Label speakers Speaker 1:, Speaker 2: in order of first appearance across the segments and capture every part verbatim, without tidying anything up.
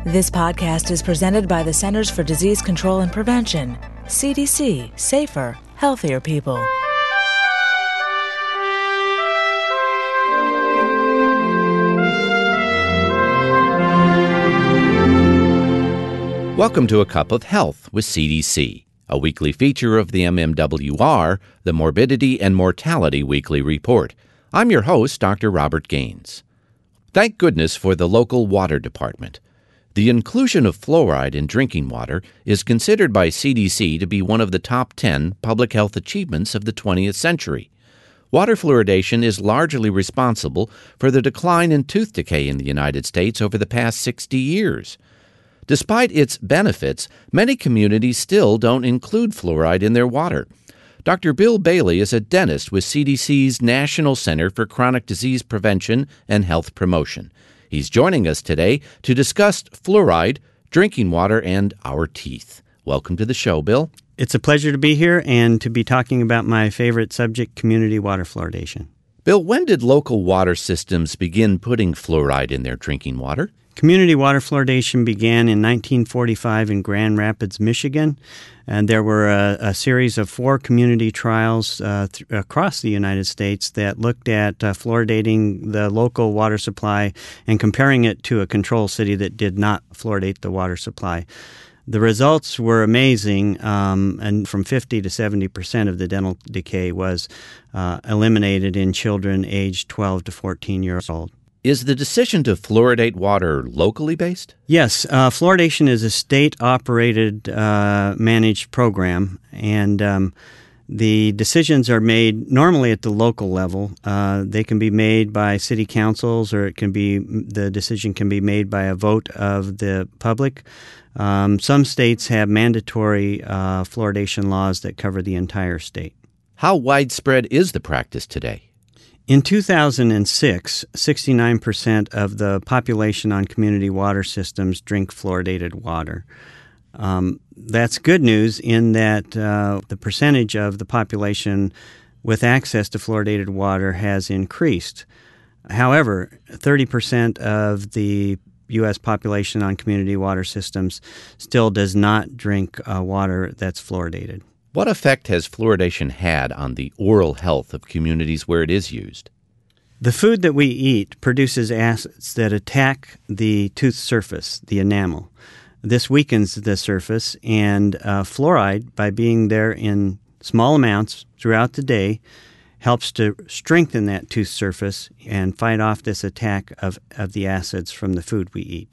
Speaker 1: This podcast is presented by the Centers for Disease Control and Prevention. C D C. Safer, healthier people.
Speaker 2: Welcome to A Cup of Health with C D C, a weekly feature of the M M W R, the Morbidity and Mortality Weekly Report. I'm your host, Doctor Robert Gaines. Thank goodness for the local water department. The inclusion of fluoride in drinking water is considered by C D C to be one of the top ten public health achievements of the twentieth century. Water fluoridation is largely responsible for the decline in tooth decay in the United States over the past sixty years. Despite its benefits, many communities still don't include fluoride in their water. Doctor Bill Bailey is a dentist with C D C's National Center for Chronic Disease Prevention and Health Promotion. He's joining us today to discuss fluoride, drinking water, and our teeth. Welcome to the show, Bill.
Speaker 3: It's a pleasure to be here and to be talking about my favorite subject, community water fluoridation.
Speaker 2: Bill, when did local water systems begin putting fluoride in their drinking water?
Speaker 3: Community water fluoridation began in nineteen forty-five in Grand Rapids, Michigan, and there were a, a series of four community trials uh, th- across the United States that looked at uh, fluoridating the local water supply and comparing it to a control city that did not fluoridate the water supply. The results were amazing, um, and from fifty to seventy percent of the dental decay was uh, eliminated in children aged twelve to fourteen years old.
Speaker 2: Is the decision to fluoridate water locally based?
Speaker 3: Yes. Uh, fluoridation is a state-operated, uh, managed program, and um, the decisions are made normally at the local level. Uh, they can be made by city councils, or it can be the decision can be made by a vote of the public. Um, some states have mandatory uh, fluoridation laws that cover the entire state.
Speaker 2: How widespread is the practice today?
Speaker 3: In two thousand six, sixty-nine percent of the population on community water systems drink fluoridated water. Um, that's good news in that uh, the percentage of the population with access to fluoridated water has increased. However, thirty percent of the U S population on community water systems still does not drink uh, water that's fluoridated.
Speaker 2: What effect has fluoridation had on the oral health of communities where it is used?
Speaker 3: The food that we eat produces acids that attack the tooth surface, the enamel. This weakens the surface, and uh, fluoride, by being there in small amounts throughout the day, helps to strengthen that tooth surface and fight off this attack of, of the acids from the food we eat.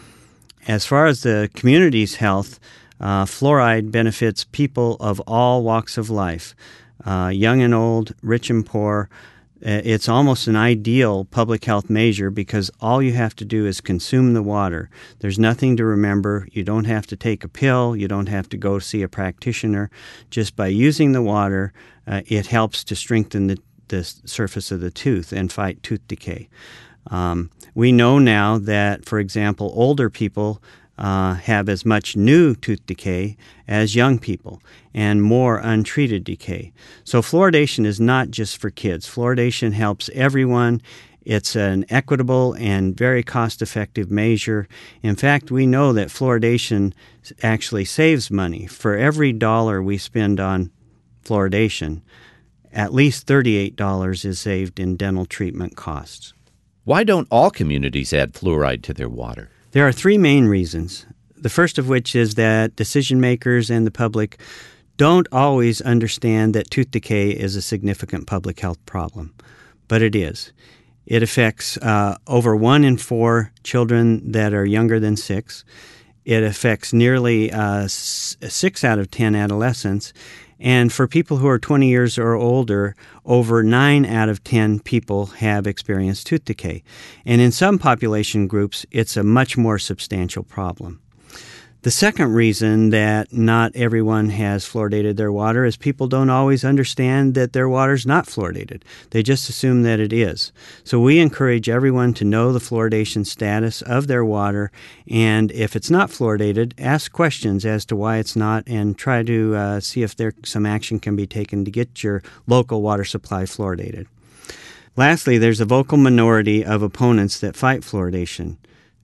Speaker 3: As far as the community's health, Uh, fluoride benefits people of all walks of life, uh, young and old, rich and poor. Uh, it's almost an ideal public health measure because all you have to do is consume the water. There's nothing to remember. You don't have to take a pill. You don't have to go see a practitioner. Just by using the water, uh, it helps to strengthen the, the surface of the tooth and fight tooth decay. Um, we know now that, for example, older people Uh, have as much new tooth decay as young people and more untreated decay. So fluoridation is not just for kids. Fluoridation helps everyone. It's an equitable and very cost-effective measure. In fact, we know that fluoridation actually saves money. For every dollar we spend on fluoridation, at least thirty-eight dollars is saved in dental treatment costs.
Speaker 2: Why don't all communities add fluoride to their water?
Speaker 3: There are three main reasons. The first of which is that decision makers and the public don't always understand that tooth decay is a significant public health problem, but it is. It affects uh, over one in four children that are younger than six. It affects nearly uh, six out of ten adolescents. And for people who are twenty years or older, over nine out of ten people have experienced tooth decay. And in some population groups, it's a much more substantial problem. The second reason that not everyone has fluoridated their water is people don't always understand that their water's not fluoridated. They just assume that it is. So we encourage everyone to know the fluoridation status of their water, and if it's not fluoridated, ask questions as to why it's not and try to uh, see if there some action can be taken to get your local water supply fluoridated. Lastly, there's a vocal minority of opponents that fight fluoridation.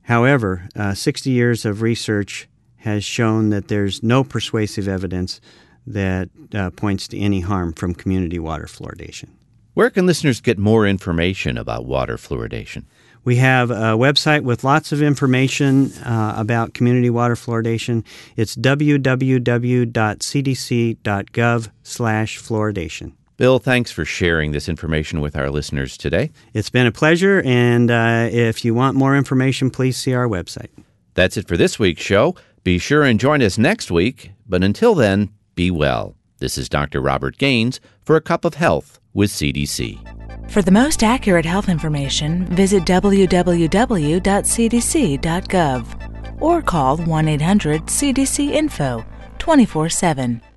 Speaker 3: However, uh, sixty years of research has shown that there's no persuasive evidence that uh, points to any harm from community water fluoridation.
Speaker 2: Where can listeners get more information about water fluoridation?
Speaker 3: We have a website with lots of information uh, about community water fluoridation. It's w w w dot c d c dot gov slash fluoridation.
Speaker 2: Bill, thanks for sharing this information with our listeners today.
Speaker 3: It's been a pleasure, and uh, if you want more information, please see our website.
Speaker 2: That's it for this week's show. Be sure and join us next week, but until then, be well. This is Doctor Robert Gaines for A Cup of Health with C D C.
Speaker 1: For the most accurate health information, visit w w w dot c d c dot gov or call one eight hundred C D C info twenty-four seven.